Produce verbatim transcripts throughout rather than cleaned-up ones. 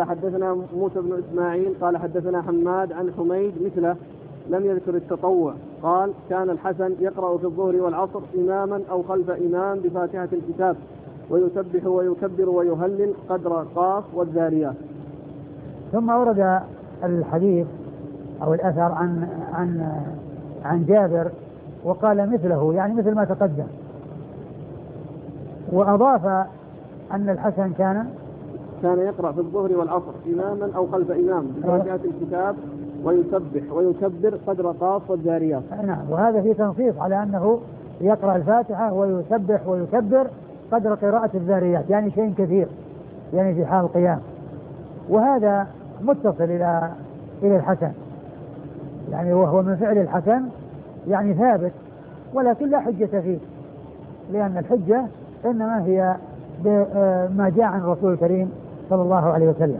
قال حدثنا موسى بن إسماعيل قال حدثنا حماد عن حميد مثله لم يذكر التطوع. قال كان الحسن يقرأ في الظهر والعصر إماما أو خلف إمام بفاتحة الكتاب ويسبح ويكبر ويهلل قدر قاف والذاريات. ثم ورد الحديث أو الأثر عن عن عن جابر وقال مثله يعني مثل ما تقدم، وأضاف أن الحسن كان كان يقرأ في الظهر والعصر إماما أو خلف إمام بفاتحة الكتاب ويسبح ويكبر قدر قاف والذاريات. نعم، وهذا في تنصيص على أنه يقرأ الفاتحة ويسبح ويكبر قدر قراءة الذاريات، يعني شيء كثير يعني في حال القيام، وهذا متصل إلى إلى الحسن يعني وهو من فعل الحسن يعني ثابت، ولكن لا حجة فيه، لأن الحجة إنما هي بما جاء عن الرسول الكريم صلى الله عليه وسلم.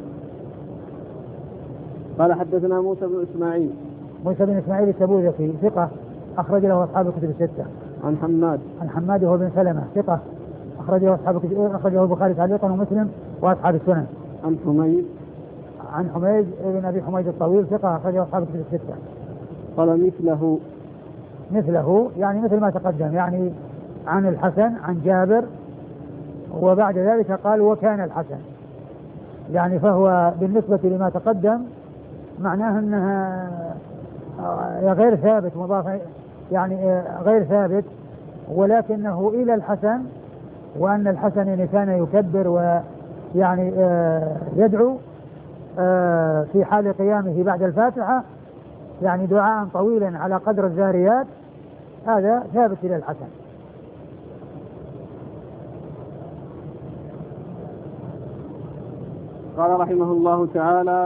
قال حدثنا موسى بن إسماعيل موسى بن إسماعيل التبوذكي ثقة أخرج له أصحاب الكتب الستة. عن حماد عن حماد وهو بن سلمة ثقة أخرجه أصحاب أخرجه البخاري تعليقا ومسلم وأصحاب السنن. عن حميد عن حميد بن أبي حميد الطويل ثقة أخرجه أصحاب الكتب الستة. قال مثله مثله يعني مثل ما تقدم، يعني عن الحسن عن جابر، وبعد ذلك قال وكان الحسن، يعني فهو بالنسبة لما تقدم معناه أنها غير ثابت مضاف يعني غير ثابت، ولكنه إلى الحسن، وأن الحسن يعني كان يكبر ويعني يدعو في حال قيامه بعد الفاتحة يعني دعاء طويلا على قدر الذاريات، هذا ثابت إلى الحسن. قال رحمه الله تعالى